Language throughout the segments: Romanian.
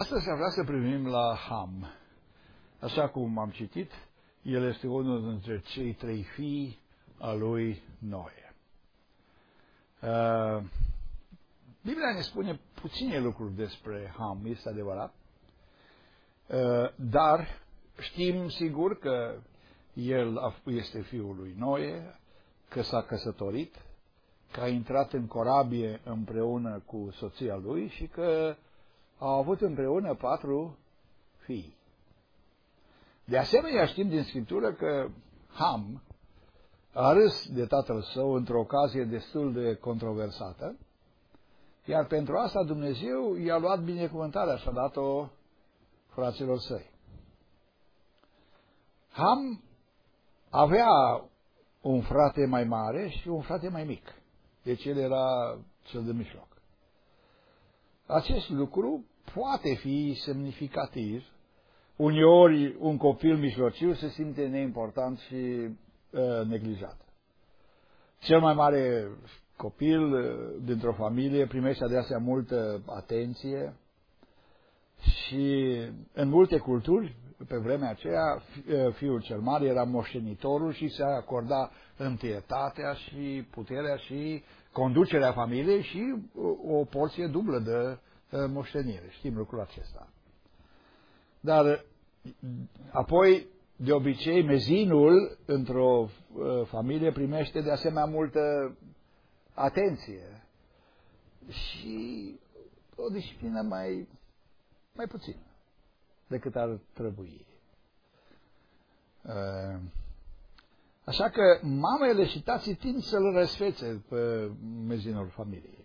Astăzi am vrea să privim la Ham. Așa cum am citit, el este unul dintre cei trei fii a lui Noe. Biblia ne spune puține lucruri despre Ham, este adevărat, dar știm sigur că el este fiul lui Noe, că s-a căsătorit, că a intrat în corabie împreună cu soția lui și că au avut împreună 4 fii. De asemenea, știm din Scriptură că Ham a râs de tatăl său într-o ocazie destul de controversată, iar pentru asta Dumnezeu i-a luat binecuvântarea și a dat-o fraților săi. Ham avea un frate mai mare și un frate mai mic. Deci el era cel de mijloc. Acest lucru poate fi semnificativ. Uneori un copil mijlociu se simte neimportant și neglijat. Cel mai mare copil dintr-o familie primește adesea multă atenție și în multe culturi, pe vremea aceea, fiul cel mare era moștenitorul și se acorda întâietatea și puterea și conducerea familiei și o porție dublă de moștenire. Știm lucrul acesta. Dar apoi, de obicei, mezinul într-o familie primește de asemenea multă atenție și o disciplină mai puțină decât ar trebui. Așa că mamele și tații tind să-l răsfețe pe mezinul familiei.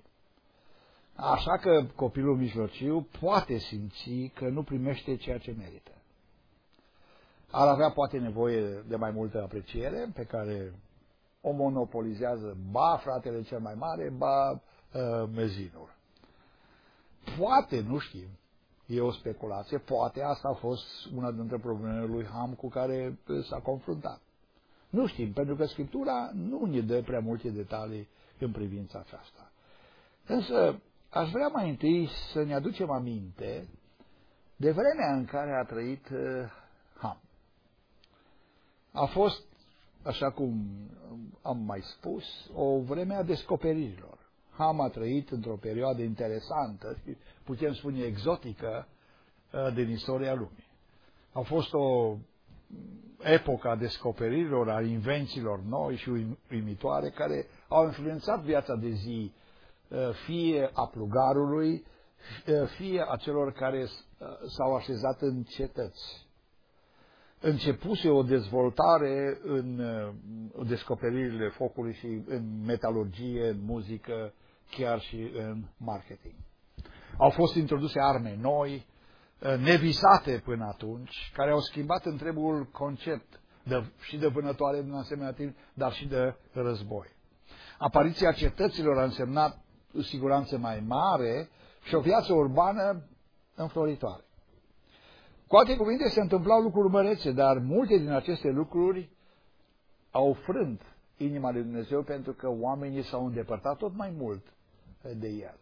Așa că copilul mijlociu poate simți că nu primește ceea ce merită. Ar avea poate nevoie de mai multă apreciere pe care o monopolizează ba fratele cel mai mare, ba mezinul. Poate, nu știm, e o speculație, poate asta a fost una dintre problemele lui Ham cu care s-a confruntat. Nu știm, pentru că Scriptura nu ne dă prea multe detalii în privința aceasta. Însă, aș vrea mai întâi să ne aducem aminte de vremea în care a trăit Ham. A fost, așa cum am mai spus, o vreme a descoperirilor. Ham a trăit într-o perioadă interesantă, putem spune exotică, din istoria lumii. A fost o epocă a descoperirilor, a invențiilor noi și uimitoare, care au influențat viața de zi, fie a plugarului, fie a celor care s-au așezat în cetăți. Începuse o dezvoltare în descoperirile focului și în metalurgie, în muzică, chiar și în marketing. Au fost introduse arme noi, nevisate până atunci, care au schimbat întregul concept și de vânătoare în asemenea timp, dar și de război. Apariția cetăților a însemnat o siguranță mai mare și o viață urbană înfloritoare. Cu alte cuvinte, se întâmplau lucruri mărețe, dar multe din aceste lucruri au frânt inima lui Dumnezeu pentru că oamenii s-au îndepărtat tot mai mult de el.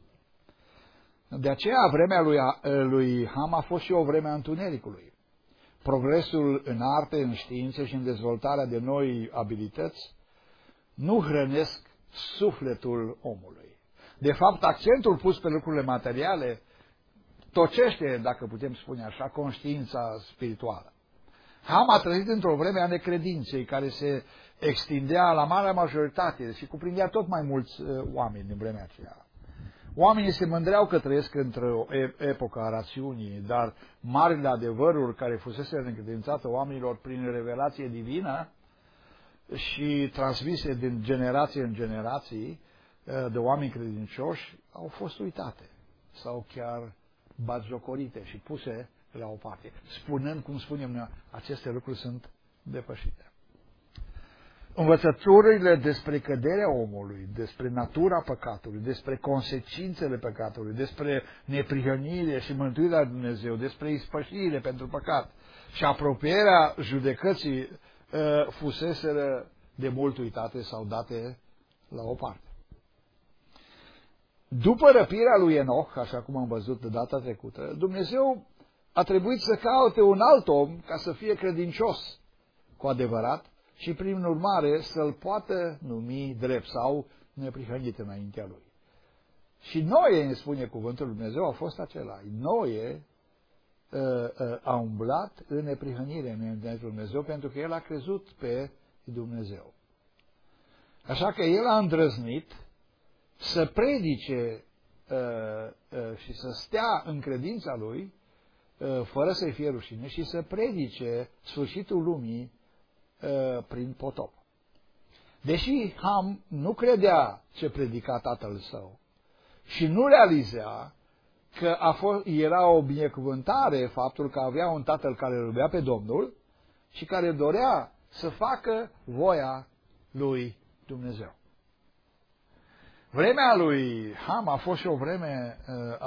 De aceea, vremea lui Ham a fost și o vreme a întunericului. Progresul în arte, în științe și în dezvoltarea de noi abilități nu hrănesc sufletul omului. De fapt, accentul pus pe lucrurile materiale tocește, dacă putem spune așa, conștiința spirituală. Ham a trăit într-o vreme a necredinței care se extindea la marea majoritate și cuprindea tot mai mulți oameni în vremea aceea. Oamenii se mândreau că trăiesc într-o epocă a rațiunii, dar marile adevăruri care fusese încredințate oamenilor prin revelație divină și transmise din generație în generații de oameni credincioși au fost uitate sau chiar batjocorite și puse la o parte, spunând, cum spunem noi, aceste lucruri sunt depășite. Învățăturile despre căderea omului, despre natura păcatului, despre consecințele păcatului, despre neprihănire și mântuirea lui Dumnezeu, despre ispășire pentru păcat și apropierea judecății fuseseră de mult uitate sau date la o parte. După răpirea lui Enoch, așa cum am văzut de data trecută, Dumnezeu a trebuit să caute un alt om ca să fie credincios cu adevărat și prin urmare să-l poată numi drept sau neprihănit înaintea lui. Și Noe, îmi spune cuvântul lui Dumnezeu, a fost acela. Noe a umblat în neprihănire înaintea lui Dumnezeu pentru că el a crezut pe Dumnezeu. Așa că el a îndrăznit să predice și să stea în credința lui fără să-i fie rușine și să predice sfârșitul lumii prin potop. Deși Ham nu credea ce predica tatăl său și nu realiza că era o binecuvântare faptul că avea un tatăl care îl iubea pe Domnul și care dorea să facă voia lui Dumnezeu. Vremea lui Ham a fost și o vreme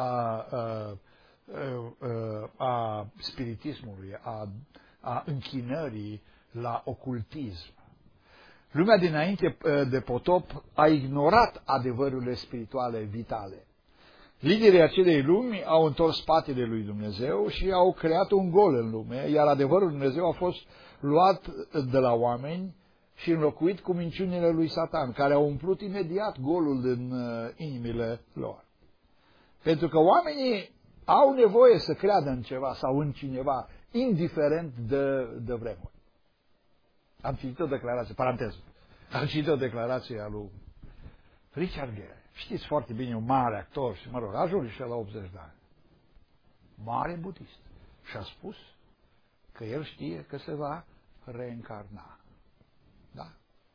a spiritismului, a închinării la ocultism. Lumea dinainte de potop a ignorat adevărurile spirituale vitale. Liderii acelei lumi au întors spatele lui Dumnezeu și au creat un gol în lume, iar adevărul lui Dumnezeu a fost luat de la oameni și înlocuit cu minciunile lui Satan, care au umplut imediat golul din inimile lor. Pentru că oamenii au nevoie să creadă în ceva sau în cineva, indiferent de vremuri. Am citit o declarație, paranteză, am citit o declarație a lui Richard Gere. Știți foarte bine, un mare actor și, mă rog, a ajuns și la 80 de ani. Mare budist. Și a spus că el știe că se va reîncarna. Da?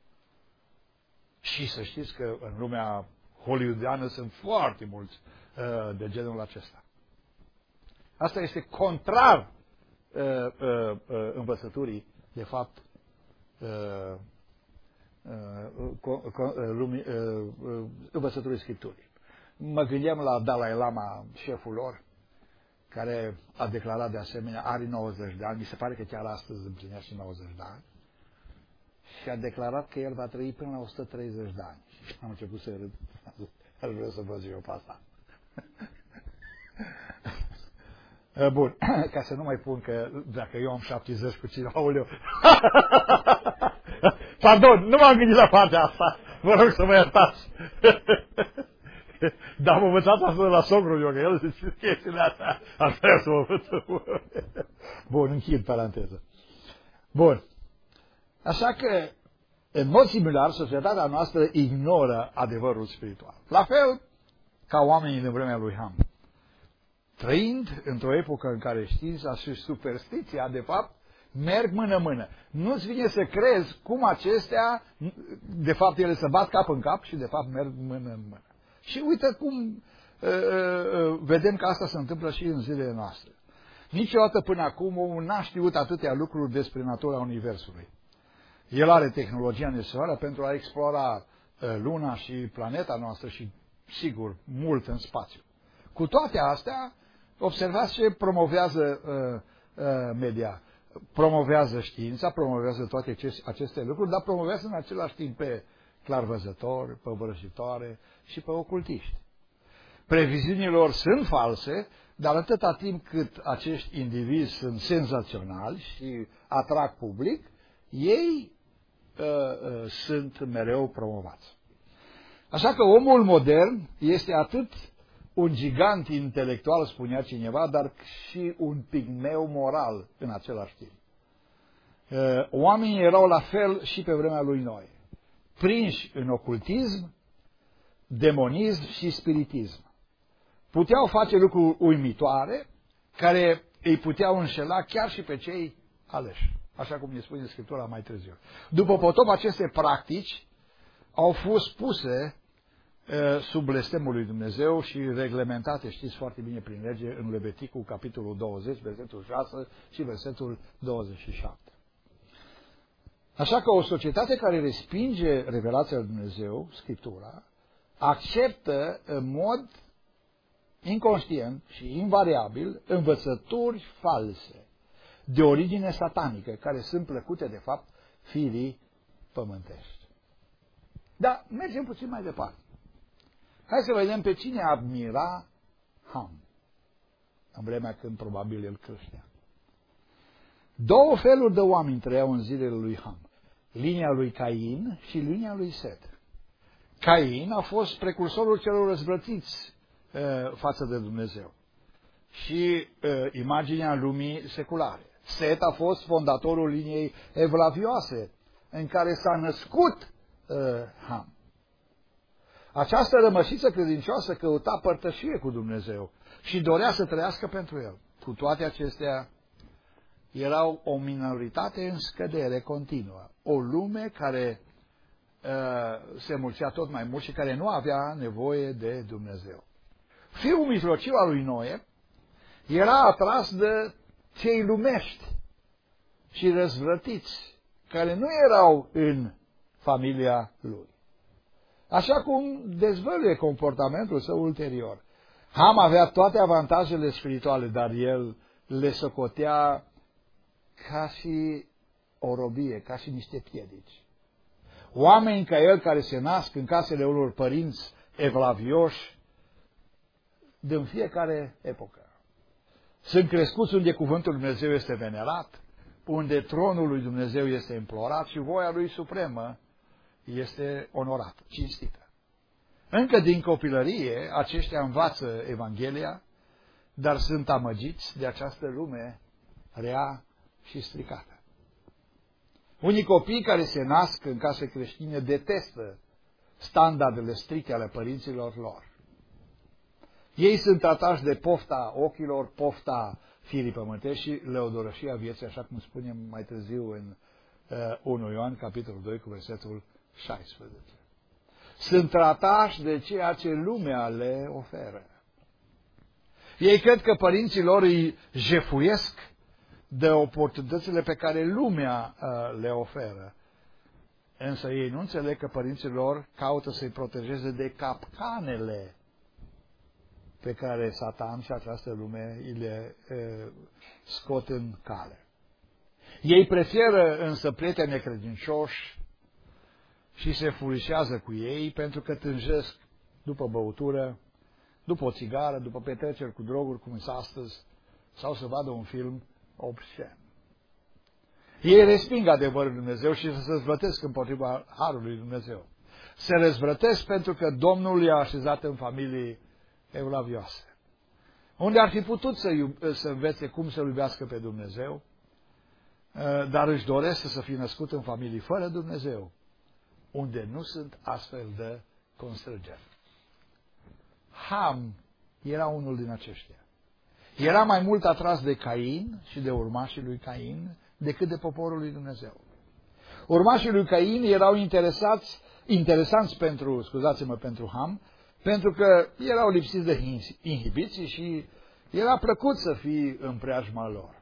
Și să știți că în lumea hollywoodiană sunt foarte mulți de genul acesta. Asta este contrar învățăturii, de fapt, învățăturii Scripturii. Mă gândeam la Dalai Lama, șeful lor, care a declarat de asemenea, are 90 de ani, mi se pare că chiar astăzi împlinește 90 de ani, și a declarat că el va trăi până la 130 de ani. Și am început să râd. Aș vrea să văd eu pe asta. Bun, ca să nu mai pun că dacă eu am 70 cu cine, aoleu. Pardon, nu m-am gândit la partea asta. Vă rog să mă iertați. Dar am învățat asta de la sogru eu, că el zice chestiile astea. Ar vrea să mă învăț. Bun, închid paranteză. Bun. Așa că, în mod similar, societatea noastră ignoră adevărul spiritual. La fel ca oamenii din vremea lui Ham. Trăind într-o epocă în care știința și superstiția, de fapt, merg mână-mână. Nu-ți vine să crezi cum acestea, de fapt, ele se bat cap în cap și, de fapt, merg mână-în-mână. Și uite cum vedem că asta se întâmplă și în zilele noastre. Niciodată până acum omul n-a știut atâtea lucruri despre natura Universului. El are tehnologia necesară pentru a explora Luna și planeta noastră și, sigur, mult în spațiu. Cu toate astea, observați ce promovează media. Promovează știința, promovează toate aceste lucruri, dar promovează în același timp pe clarvăzători, pe vrăjitoare și pe ocultiști. Previziunile lor sunt false, dar atâta timp cât acești indivizi sunt senzaționali și atrag public, ei sunt mereu promovați. Așa că omul modern este atât un gigant intelectual, spunea cineva, dar și un pigmeu moral în același timp. Oamenii erau la fel și pe vremea lui Noe, prinși în ocultism, demonism și spiritism. Puteau face lucruri uimitoare care îi puteau înșela chiar și pe cei aleși, așa cum ne spune Scriptura mai târziu. După potop, aceste practici au fost puse sub blestemul lui Dumnezeu și reglementate, știți foarte bine, prin lege în Leviticul, capitolul 20, versetul 6 și versetul 27. Așa că o societate care respinge revelația lui Dumnezeu, Scriptura, acceptă în mod inconștient și invariabil învățături false de origine satanică, care sunt plăcute, de fapt, firii pământești. Dar mergem puțin mai departe. Hai să vedem pe cine admira Ham, în vremea când probabil el creștea. Două feluri de oameni trăiau în zilele lui Ham. Linia lui Cain și linia lui Set. Cain a fost precursorul celor răzvrătiți față de Dumnezeu și imaginea lumii seculare. Set a fost fondatorul liniei evlavioase în care s-a născut Ham. Această rămășiță credincioasă căuta părtășie cu Dumnezeu și dorea să trăiască pentru El. Cu toate acestea, erau o minoritate în scădere continuă. O lume care se mulțea tot mai mult și care nu avea nevoie de Dumnezeu. Fiul mijlociu al lui Noe era atras de cei lumești și răzvrătiți, care nu erau în familia lui. Așa cum dezvăluie comportamentul său ulterior. Ham avea toate avantajele spirituale, dar el le socotea ca și o robie, ca și niște piedici. Oameni ca el care se nasc în casele unor părinți evlavioși din fiecare epocă. Sunt crescuți unde cuvântul lui Dumnezeu este venerat, unde tronul lui Dumnezeu este implorat și voia lui supremă este onorată, cinstită. Încă din copilărie aceștia învață Evanghelia, dar sunt amăgiți de această lume rea și stricată. Unii copii care se nasc în case creștine detestă standardele stricte ale părinților lor. Ei sunt atași de pofta ochilor, pofta firii pământești și leodorășia vieții, așa cum spunem mai târziu în 1 Ioan, capitolul 2, cu versetul 16. Sunt tratași de ceea ce lumea le oferă. Ei cred că părinții lor îi jefuiesc de oportunitățile pe care lumea le oferă. Însă ei nu înțeleg că părinții lor caută să-i protejeze de capcanele pe care Satan și această lume îi le scot în cale. Ei preferă însă prieteni necredincioși și se furișează cu ei pentru că tânjesc după băutură, după o țigară, după petreceri cu droguri, cum este astăzi, sau să vadă un film obscen. Ei resping adevărul lui Dumnezeu și se răzvrătesc împotriva harului lui Dumnezeu. Se răzvrătesc pentru că Domnul i-a așezat în familii evlavioase, unde ar fi putut să învețe cum să iubească pe Dumnezeu, dar își doresc să fie născut în familii fără Dumnezeu, unde nu sunt astfel de constrângeri. Ham era unul din aceștia. Era mai mult atras de Cain și de urmașii lui Cain decât de poporul lui Dumnezeu. Urmașii lui Cain erau interesanți pentru Ham, pentru că erau lipsiți de inhibiții și era plăcut să fii în preajma lor.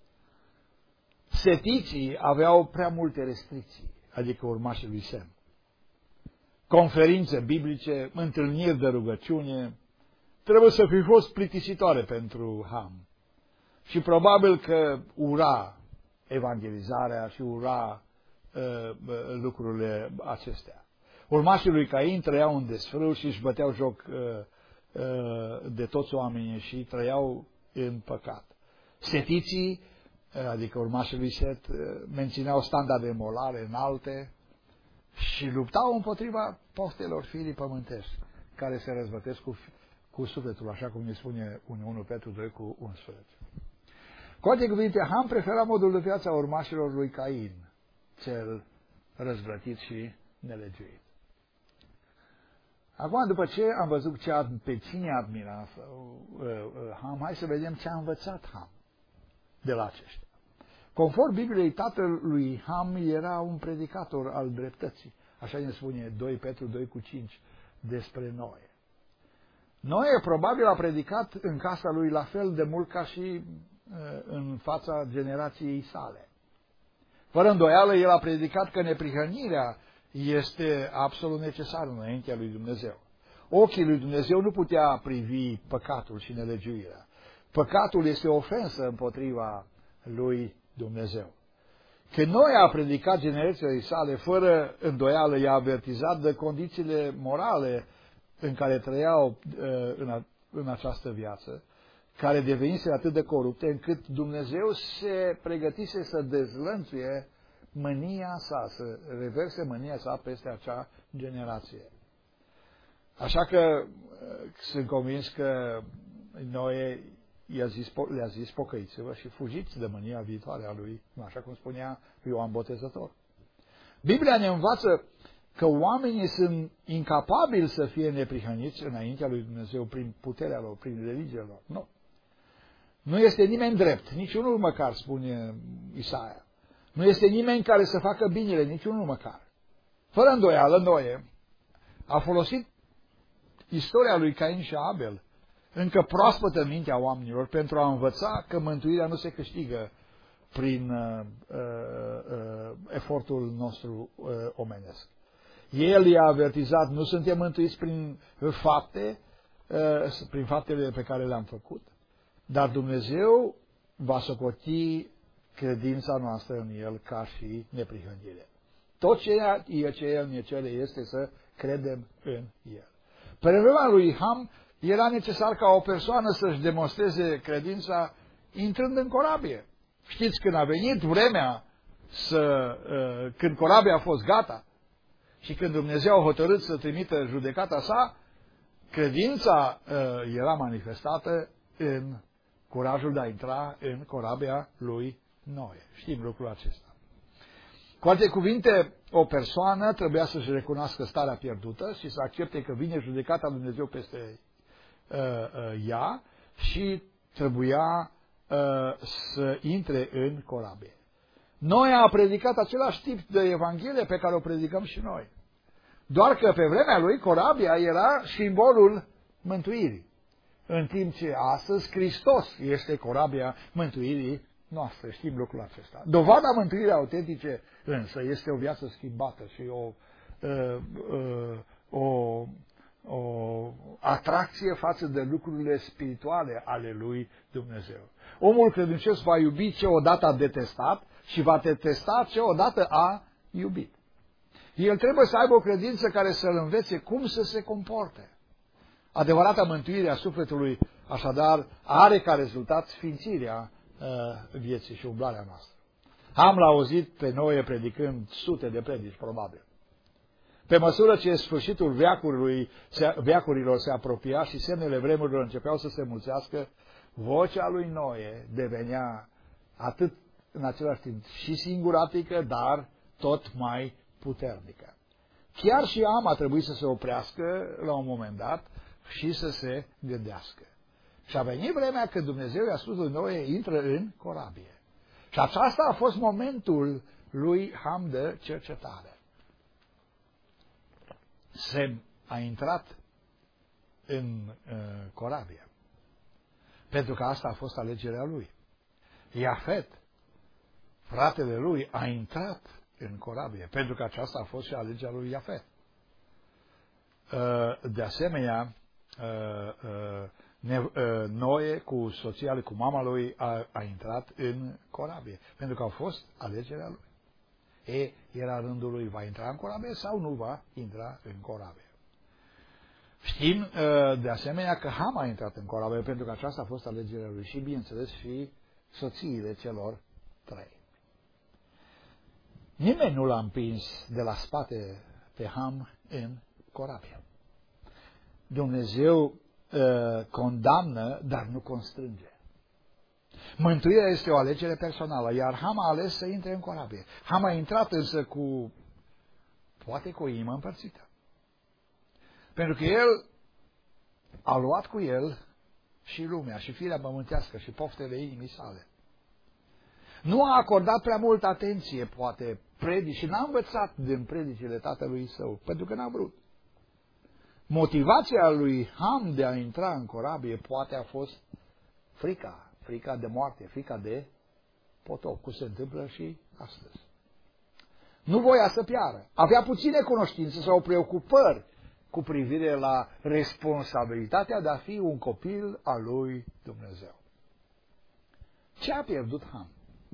Setiții aveau prea multe restricții, adică urmașii lui Sem. Conferințe biblice, întâlniri de rugăciune, trebuie să fi fost plictisitoare pentru Ham. Și probabil că ura evangelizarea și ura lucrurile acestea. Urmașii lui Cain trăiau în desfrâu și își băteau joc de toți oamenii și trăiau în păcat. Setiții, adică urmașii lui Set, mențineau standarde morale înalte și luptau împotriva poftelor firii pământești, care se răzbătesc cu sufletul, așa cum ne spune 1 Petru 2 cu 11. Cu alte cuvinte, Ham prefera modul de viață a urmașilor lui Cain, cel răzvrătit și nelegiuit. Acum, după ce am văzut pe cine admira Ham, hai să vedem ce a învățat Ham de la aceștia. Conform Bibliei, tatăl lui Ham era un predicator al dreptății. Așa ne spune 2 Petru 2 cu 5 despre Noe. Noe probabil a predicat în casa lui la fel de mult ca și în fața generației sale. Fără îndoială, el a predicat că neprihănirea este absolut necesară înaintea lui Dumnezeu. Ochii lui Dumnezeu nu putea privi păcatul și nelegiuirea. Păcatul este o ofensă împotriva lui Dumnezeu. Când Noe a predicat generației sale, fără îndoială i-a avertizat de condițiile morale în care trăiau în această viață, care devenise atât de corupte, încât Dumnezeu se pregătise să dezlănțuie mânia sa, să reverse mânia sa peste acea generație. Așa că sunt convins că Noe le-a zis pocăiți-vă și fugiți de mânia viitoare a lui, așa cum spunea Ioan Botezător. Biblia ne învață că oamenii sunt incapabili să fie neprihăniți înaintea lui Dumnezeu prin puterea lor, prin religia lor. Nu. Nu este nimeni drept, niciunul măcar, spune Isaia. Nu este nimeni care să facă binele, niciunul măcar. Fără îndoială, Noe a folosit istoria lui Cain și Abel, încă proaspătă în mintea oamenilor, pentru a învăța că mântuirea nu se câștigă prin efortul nostru omenesc. El i-a avertizat, nu suntem mântuiți prin fapte, prin faptele pe care le-am făcut, dar Dumnezeu va socoti credința noastră în El ca și neprihănire. Tot ceea ce El ne cere este să credem în El. Pe vremea lui Ham era necesar ca o persoană să-și demonstreze credința intrând în corabie. Știți, când a venit vremea când corabia a fost gata și când Dumnezeu a hotărât să trimită judecata sa, credința era manifestată în curajul de a intra în corabia lui Noe. Știm lucrul acesta. Cu alte cuvinte, o persoană trebuia să-și recunoască starea pierdută și să accepte că vine judecata lui Dumnezeu peste ea și trebuia să intre în corabie. Noe a predicat același tip de Evanghelie pe care o predicăm și noi. Doar că pe vremea lui corabia era simbolul mântuirii. În timp ce astăzi Hristos este corabia mântuirii noastre. Știm lucrul acesta. Dovada mântuirii autentice însă este o viață schimbată și o atracție față de lucrurile spirituale ale lui Dumnezeu. Omul credincios va iubi ce odată a detestat și va detesta ce odată a iubit. El trebuie să aibă o credință care să-l învețe cum să se comporte. Adevărata mântuire a sufletului, așadar, are ca rezultat sfințirea vieții și umblarea noastră. Am l-auzit pe Noe predicând sute de predici, probabil. Pe măsură ce sfârșitul veacurilor se apropia și semnele vremurilor începeau să se mulțească, vocea lui Noe devenea atât în același timp și singuratică, dar tot mai puternică. Chiar și Am a trebuit să se oprească la un moment dat și să se gândească. Și a venit vremea când Dumnezeu i-a spus lui Noe, intră în corabie. Și aceasta a fost momentul lui Ham de cercetare. Sem a intrat în corabie. Pentru că asta a fost alegerea lui. Iafet, fratele lui, a intrat în corabie. Pentru că aceasta a fost și alegerea lui Iafet. De asemenea, Noe cu soția lui, cu mama lui, a intrat în corabie. Pentru că a fost alegerea lui. Era rândul lui, va intra în corabie sau nu va intra în corabie. Știm de asemenea că Ham a intrat în corabie pentru că aceasta a fost alegerea lui și, bineînțeles, și soțiile celor trei. Nimeni nu l-a împins de la spate pe Ham în corabie. Dumnezeu condamnă, dar nu constrânge. Mântuirea este o alegere personală, iar Ham a ales să intre în corabie. Ham a intrat însă poate cu o inimă împărțită. Pentru că el a luat cu el și lumea, și firea pământească, și poftele inimii sale. Nu a acordat prea multă atenție, poate, predici, și n-a învățat din predicile tatălui său, pentru că n-a vrut. Motivația lui Ham de a intra în corabie poate a fost frica de moarte, frica de potop, cum se întâmplă și astăzi. Nu voia să piară. Avea puține cunoștințe sau preocupări cu privire la responsabilitatea de a fi un copil al lui Dumnezeu. Ce a pierdut Ham?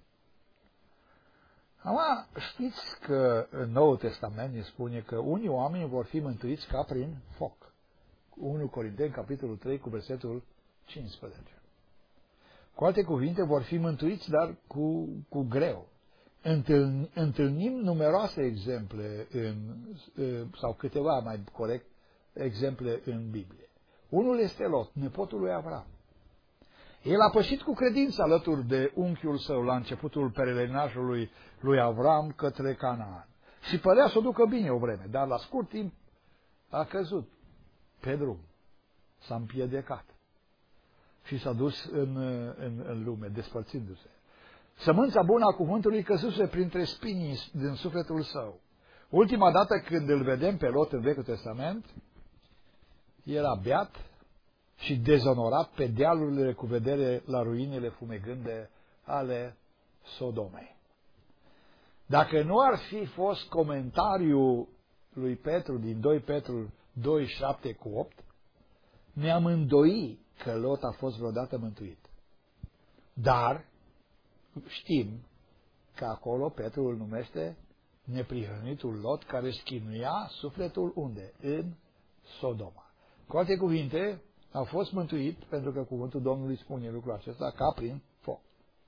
Acum, știți că în Noul Testament ne spune că unii oameni vor fi mântuiți ca prin foc. 1 Corinteni, capitolul 3, cu versetul 15. Cu alte cuvinte, vor fi mântuiți, dar cu greu. Întâlnim numeroase exemple, sau câteva, mai corect, exemple în Biblie. Unul este Lot, nepotul lui Avram. El a pășit cu credință alături de unchiul său la începutul peregrinajului lui Avram către Canaan. Și părea să o ducă bine o vreme, dar la scurt timp a căzut pe drum, s-a împiedicat și s-a dus în lume, despărțindu-se. Sămânța bună a cuvântului căzuse printre spinii din sufletul său. Ultima dată când îl vedem pe Lot în Vechiul Testament, era beat și dezonorat pe dealurile cu vedere la ruinile fumegânde ale Sodomei. Dacă nu ar fi fost comentariul lui Petru din 2 Petru 2, 7 cu 8, ne-am îndoi că Lot a fost vreodată mântuit. Dar știm că acolo Petru îl numește neprihănitul Lot, care schinuia sufletul unde? În Sodoma. Cu alte cuvinte, a fost mântuit pentru că cuvântul Domnului spune lucrul acesta ca prin foc.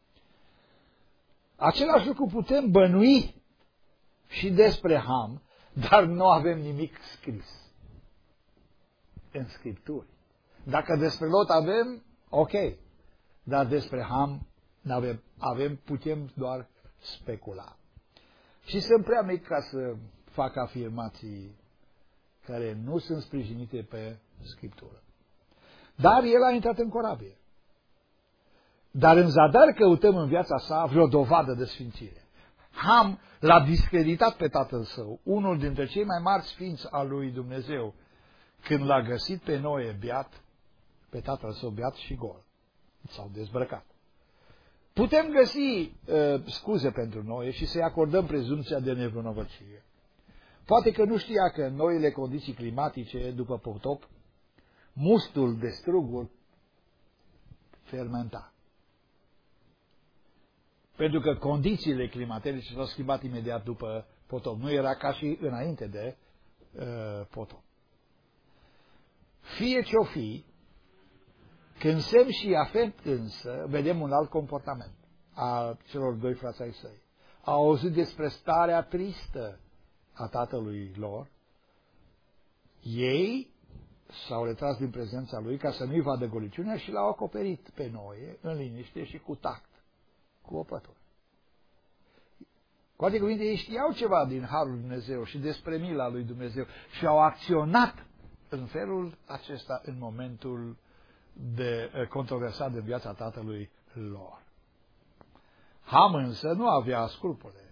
Același lucru putem bănui și despre Ham, dar nu avem nimic scris în Scripturi. Dacă despre Lot avem, ok, dar despre Ham putem doar specula. Și sunt prea mic ca să fac afirmații care nu sunt sprijinite pe Scriptură. Dar el a intrat în corabie. Dar în zadar căutăm în viața sa vreo dovadă de sfințire. Ham l-a discreditat pe tatăl său, unul dintre cei mai mari sfinți al lui Dumnezeu, când l-a găsit pe Noe beat, pe tatăl său beat și gol. S-au dezbrăcat. Putem găsi scuze pentru Noe și să-i acordăm prezumția de nevinovăție. Poate că nu știa că în noile condiții climatice, după potop, mustul de struguri fermenta. Pentru că condițiile climaterice s-au schimbat imediat după potop. Nu era ca și înainte de potop. Fie ce-o fi, când Sem și Iafet însă, vedem un alt comportament a celor doi frați ai săi. Au auzit despre starea tristă a tatălui lor. Ei s-au retras din prezența lui ca să nu-i vadă goliciunea și l-au acoperit pe Noe în liniște și cu tact, cu o pătură. Cu alte cuvinte, ei știau ceva din Harul lui Dumnezeu și despre mila lui Dumnezeu și au acționat în felul acesta în momentul de controversat de viața tatălui lor. Ham însă nu avea scrupule.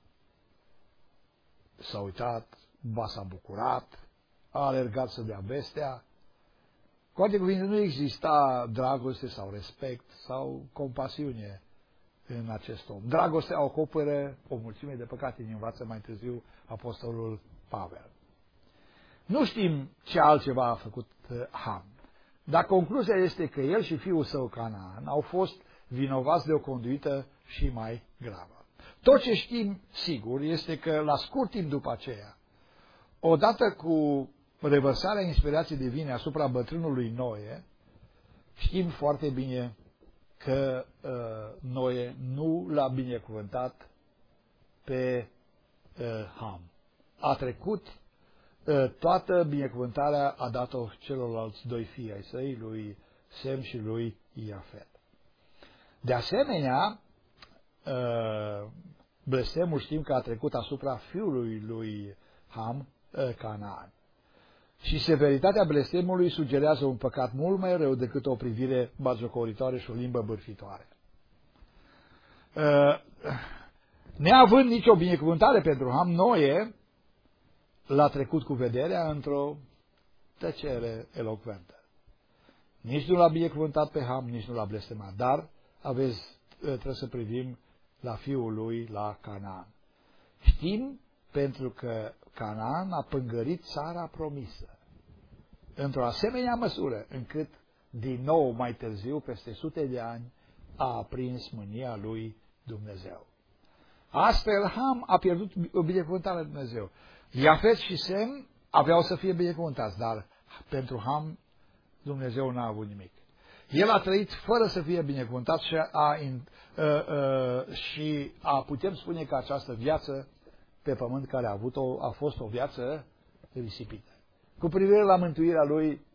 S-a uitat, ba s-a bucurat, a alergat să dea vestea. Cu alte cuvinte, nu exista dragoste sau respect sau compasiune în acest om. Dragostea acoperă o mulțime de păcate, ne învață mai târziu apostolul Pavel. Nu știm ce altceva a făcut Ham, dar concluzia este că el și fiul său Canaan au fost vinovați de o conduită și mai gravă. Tot ce știm sigur este că la scurt timp după aceea, odată cu revărsarea inspirației divine asupra bătrânului Noe, știm foarte bine că Noe nu l-a binecuvântat pe Ham. A trecut toată binecuvântarea, a dat-o celorlalți doi fii ai săi, lui Sem și lui Iafet. De asemenea, blestemul știm că a trecut asupra fiului lui Ham, Canaan. Și severitatea blestemului sugerează un păcat mult mai rău decât o privire batjocoritoare și o limbă bârfitoare. Neavând nicio binecuvântare pentru Ham, Noe l-a trecut cu vederea într-o tăcere elocventă. Nici nu l-a binecuvântat pe Ham, nici nu l-a blestemat, dar trebuie să privim la fiul lui, la Canaan. Știm pentru că Canaan a pângărit țara promisă într-o asemenea măsură încât din nou mai târziu, peste sute de ani, a aprins mânia lui Dumnezeu. Astfel, Ham a pierdut binecuvântarea lui Dumnezeu. Iafet și Sem aveau să fie binecuvântați, dar Pentru Ham, Dumnezeu n-a avut nimic. El a trăit fără să fie binecuvântat și putem spune că această viață pe pământ care a avut-o a fost o viață risipită. Cu privire la mântuirea lui,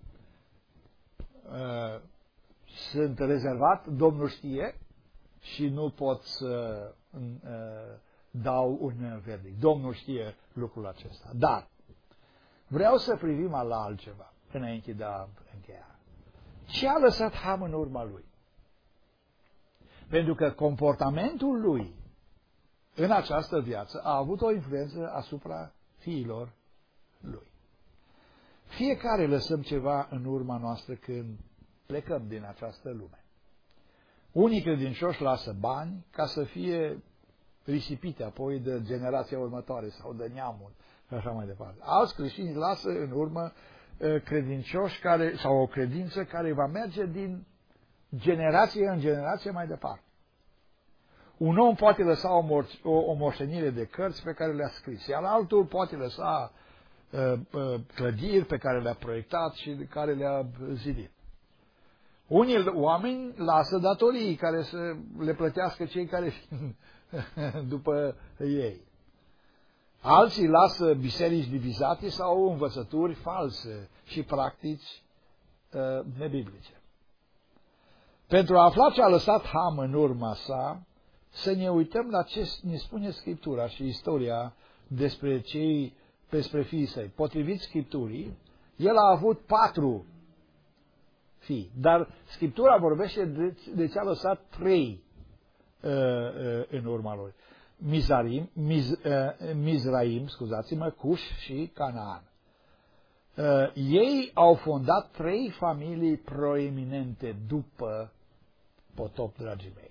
sunt rezervat, Domnul știe și nu pot să dau un verdict. Domnul știe lucrul acesta. Dar vreau să privim la altceva înainte de a încheia. Ce a lăsat Ham în urma lui? Pentru că comportamentul lui în această viață a avut o influență asupra fiilor lui. Fiecare lăsăm ceva în urma noastră când plecăm din această lume. Unii credincioși lasă bani ca să fie risipite apoi de generația următoare sau de neamul și așa mai departe. Alți creștini lasă în urmă credincioși sau o credință care va merge din generație în generație mai departe. Un om poate lăsa o moștenire de cărți pe care le-a scris, iar altul poate lăsa clădiri pe care le-a proiectat și care le-a zidit. Unii oameni lasă datorii care să le plătească cei care vin după ei. Alții lasă biserici divizate sau învățături false și practici nebiblice. Pentru a afla ce a lăsat Ham în urma sa, să ne uităm la ce ne spune Scriptura și istoria despre fiii săi. Potrivit Scripturii, el a avut 4 fii, dar Scriptura vorbește de ce a lăsat 3 în urma lui. Mizraim, scuzați-mă, Cuș și Canaan. Ei au fondat 3 familii proeminente după potop, dragii mei.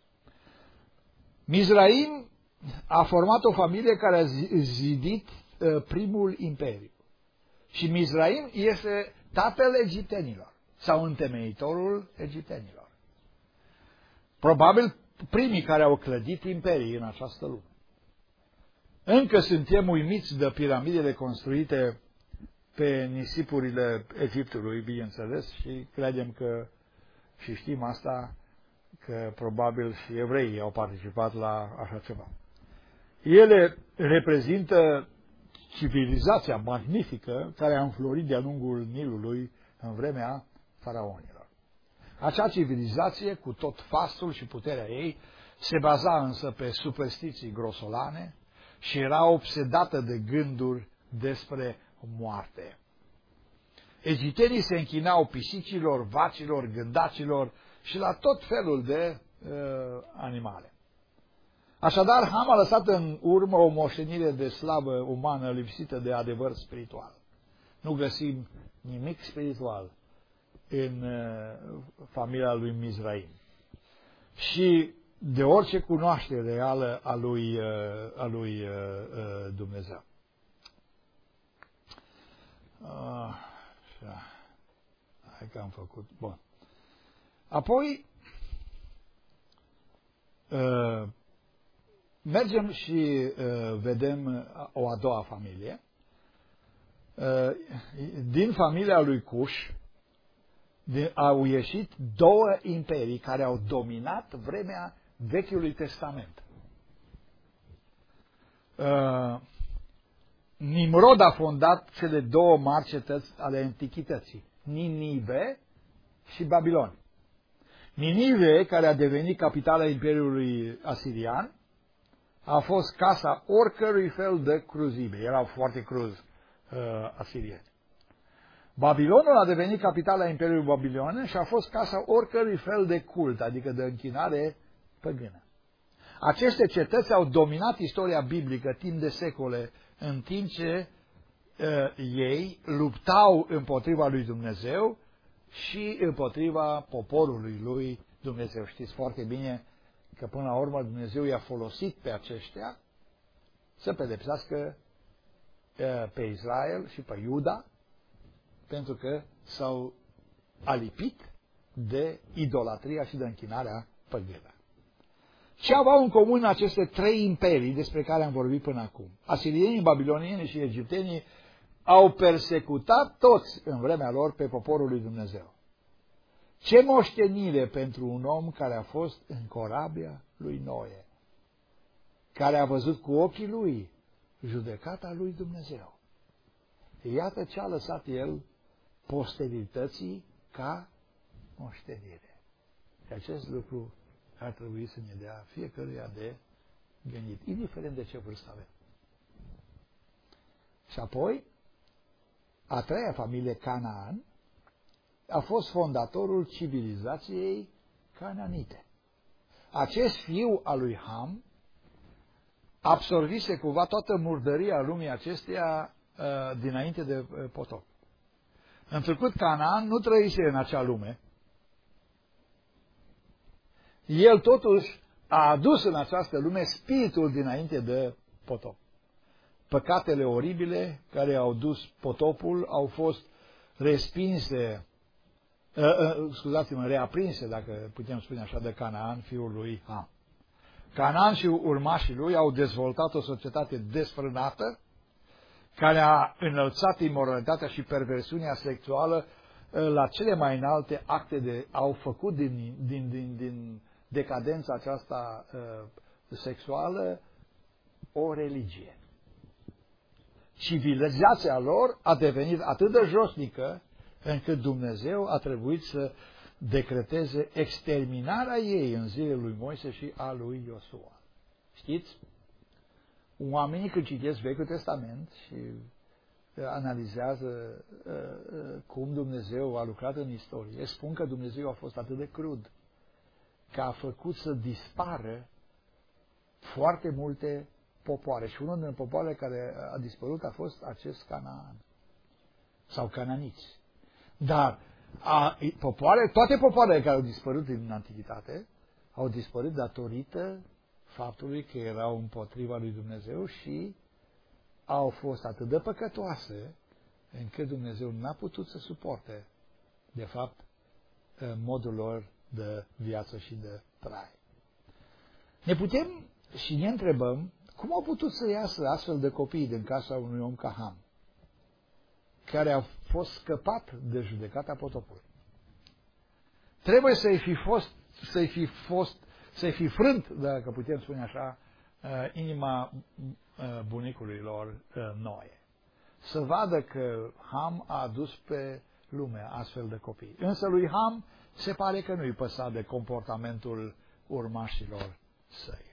Mizraim a format o familie care a zidit primul imperiu. Și Mizraim este tatăl egiptenilor sau întemeitorul egiptenilor. Probabil primii care au clădit imperii în această lume. Încă suntem uimiți de piramidele construite pe nisipurile Egiptului, bineînțeles, și credem că, și știm asta, că probabil și evreii au participat la așa ceva. Ele reprezintă civilizația magnifică care a înflorit de-a lungul Nilului în vremea faraonilor. Acea civilizație, cu tot fastul și puterea ei, se baza însă pe superstiții grosolane și era obsedată de gânduri despre moarte. Egiptenii se închinau pisicilor, vacilor, gândacilor și la tot felul de animale. Așadar, Ham a lăsat în urmă o moștenire de slavă umană lipsită de adevăr spiritual. Nu găsim nimic spiritual în familia lui Mizraim. Și de orice cunoaștere reală a lui Dumnezeu. Hai că am făcut. Bun. Apoi mergem și vedem o a doua familie. Din familia lui Cuș au ieșit 2 imperii care au dominat vremea Vechiului Testament. Nimrod a fondat cele 2 mari cetăți ale antichității, Ninive și Babilon. Ninive, care a devenit capitala Imperiului Asirian, a fost casa oricărui fel de cruzime. Erau foarte cruzi asirieni. Babilonul a devenit capitala Imperiului Babilon și a fost casa oricărui fel de cult, adică de închinare păgână. Aceste cetăți au dominat istoria biblică timp de secole, în timp ce ei luptau împotriva lui Dumnezeu și împotriva poporului lui Dumnezeu. Știți foarte bine că până la urmă Dumnezeu i-a folosit pe aceștia să pedepsească pe Israel și pe Iuda, pentru că s-au alipit de idolatria și de închinarea păgână. Ce aveau în comun aceste 3 imperii despre care am vorbit până acum? Asirienii, babilonienii și egiptenii au persecutat toți în vremea lor pe poporul lui Dumnezeu. Ce moștenire pentru un om care a fost în corabia lui Noe, care a văzut cu ochii lui judecata lui Dumnezeu. Iată ce a lăsat el posterității ca moștenire. Și acest lucru ar trebui să ne dea fiecăruia de gândit, indiferent de ce vârstă avem. Și apoi, a treia familie, Canaan, a fost fondatorul civilizației cananite. Acest fiu al lui Ham absorbise cumva toată murdăria lumii acesteia dinainte de potop. În trecut, Canaan nu trăise în acea lume. El totuși a adus în această lume spiritul dinainte de potop. Păcatele oribile care au dus potopul au fost respinse, reaprinse, dacă putem spune așa, de Canaan, fiul lui Ham. Canaan și urmașii lui au dezvoltat o societate desfrânată, care a înălțat imoralitatea și perversiunea sexuală la cele mai înalte acte au făcut din decadența aceasta sexuală o religie. Civilizația lor a devenit atât de josnică încât Dumnezeu a trebuit să decreteze exterminarea ei în zilele lui Moise și a lui Iosua. Știți? Oamenii când citesc Vechiul Testament și analizează cum Dumnezeu a lucrat în istorie, spun că Dumnezeu a fost atât de crud că a făcut să dispară foarte multe popoare. Și unul din popoarele care a dispărut a fost acest Canaan sau cananiți. Dar toate popoarele care au dispărut din antichitate au dispărut datorită faptului că erau împotriva lui Dumnezeu și au fost atât de păcătoase încât Dumnezeu n-a putut să suporte, de fapt, modul lor de viață și de trai. Ne putem și ne întrebăm cum au putut să iasă astfel de copii din casa unui om ca Ham, care a fost scăpat de judecata potopului. Trebuie să-i fi frânt, dacă putem spune așa, inima bunicului lor Noe. Să vadă că Ham a adus pe lume astfel de copii. Însă lui Ham se pare că nu-i păsa de comportamentul urmașilor săi.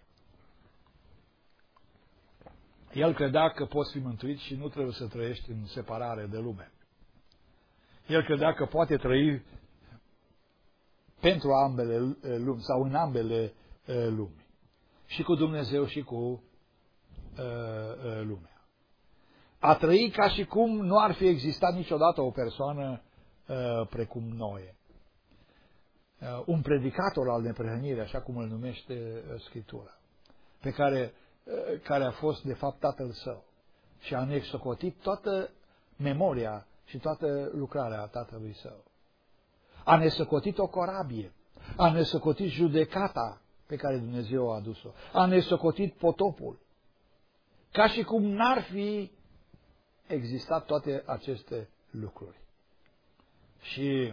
El credea că poți fi mântuit și nu trebuie să trăiești în separare de lume. El credea că poate trăi pentru ambele lumi sau în ambele lumi. Și cu Dumnezeu și cu lumea. A trăi ca și cum nu ar fi existat niciodată o persoană precum Noe. Un predicator al neprihănirii, așa cum îl numește Scriptura, pe care a fost de fapt tatăl său și a nesocotit toată memoria și toată lucrarea tatălui său. A nesocotit o corabie, a nesocotit judecata pe care Dumnezeu a adus-o, a nesocotit potopul, ca și cum n-ar fi existat toate aceste lucruri. Și,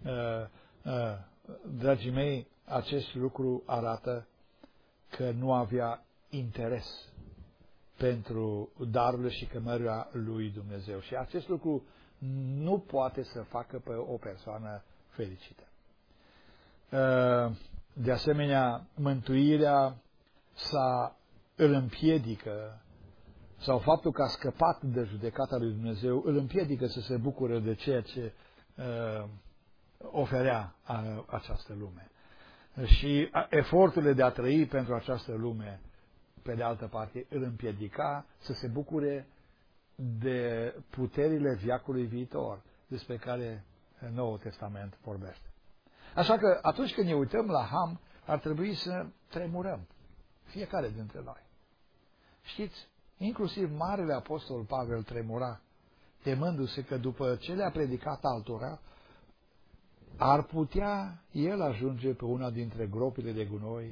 dragii mei, acest lucru arată că nu avea interes pentru darurile și chemările lui Dumnezeu. Și acest lucru nu poate să facă pe o persoană fericită. De asemenea, mântuirea îl împiedică, sau faptul că a scăpat de judecata lui Dumnezeu, îl împiedică să se bucure de ceea ce oferea această lume. Și eforturile de a trăi pentru această lume, pe de altă parte, îl împiedica să se bucure de puterile veacului viitor, despre care Noul Testament vorbește. Așa că atunci când ne uităm la Ham, ar trebui să tremurăm, fiecare dintre noi. Știți, inclusiv Marele Apostol Pavel tremura, temându-se că după ce le-a predicat altora, ar putea el ajunge pe una dintre gropile de gunoi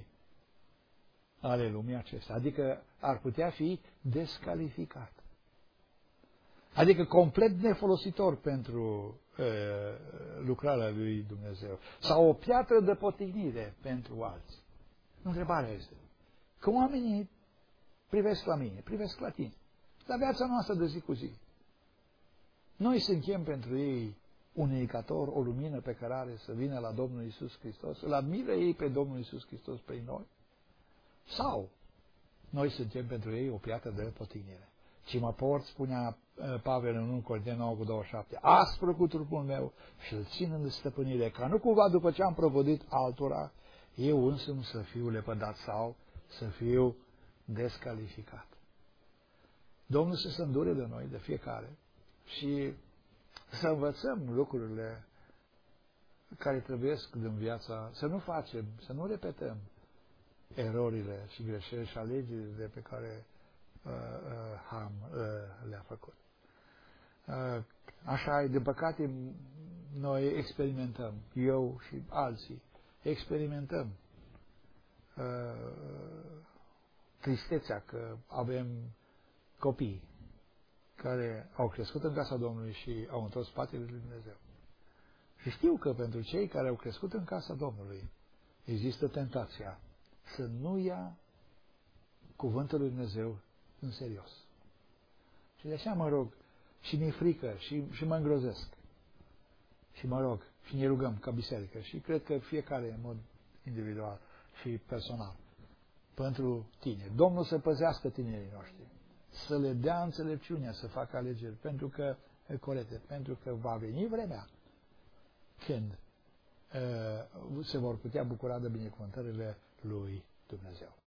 ale lumii acestea, adică ar putea fi descalificat. Adică complet nefolositor pentru lucrarea lui Dumnezeu. Sau o piatră de potignire pentru alții. Întrebarea este, că oamenii privesc la mine, privesc la tine, la viața noastră de zi cu zi. Noi suntem pentru ei un indicator, o lumină pe cărare să vină la Domnul Iisus Hristos, să-L admire ei pe Domnul Iisus Hristos prin noi? Sau noi suntem pentru ei o piatră de potignire? Și mă port, spunea Pavel în 1 Corinteni 9:27, aspră cu trupul meu și îl țin în stăpânire, ca nu cumva după ce am provodit altora, eu însumi să fiu lepădat sau să fiu descalificat. Domnul să se îndure de noi, de fiecare, și să învățăm lucrurile care trebuiesc din viața, să nu facem, să nu repetăm erorile și greșelile și alegerile pe care Ham le-a făcut. Așa e, de păcate, noi experimentăm, eu și alții, experimentăm tristețea că avem copii care au crescut în casa Domnului și au întors spatele lui Dumnezeu. Și știu că pentru cei care au crescut în casa Domnului există tentația să nu ia cuvântul lui Dumnezeu în serios. Și de aceea mă rog, și mi-e frică, și mă îngrozesc. Și mă rog, și ne rugăm ca biserică. Și cred că fiecare în mod individual și personal. Pentru tine. Domnul să păzească tinerii noștri. Să le dea înțelepciunea să facă alegeri. Pentru că, corecte, pentru că va veni vremea când se vor putea bucura de binecuvântările lui Dumnezeu.